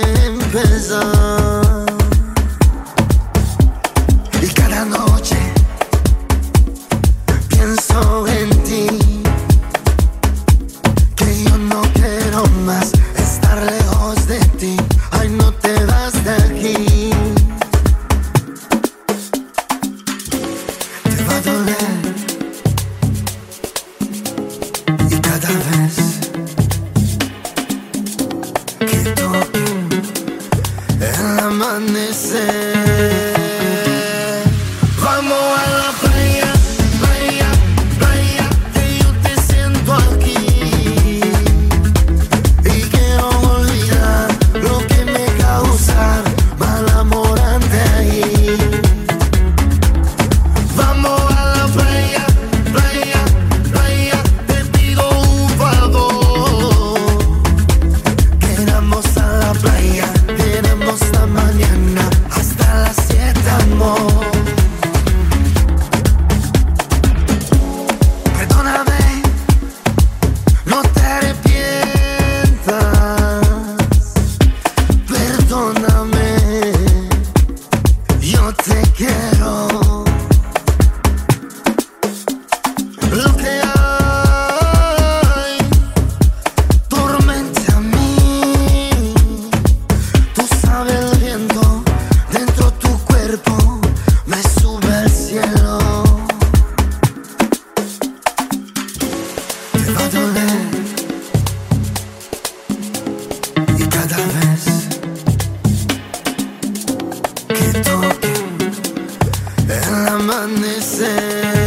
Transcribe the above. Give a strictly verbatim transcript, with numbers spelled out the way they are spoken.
empezar. Y cada noche pienso en ti, que yo no quiero más estar lejos de ti. Ay, no te vas de aquí. Te va a doler. Y cada vez que toque el amanecer, vamos a la playa, playa, playa, que yo te siento aquí. Y quiero olvidar lo que me causa mal amor ante ahí. Vamos a la playa, playa, playa, te pido un favor. Quedamos a la playa, tenemos la mañana hasta las siete, amor. Perdóname, no te arrepientas. Perdóname, yo te quiero. Lo que hay tormenta a mí. Tú sabes el viento dentro tu cuerpo me sube al cielo. Te va a doler. Y cada vez que toque el amanecer,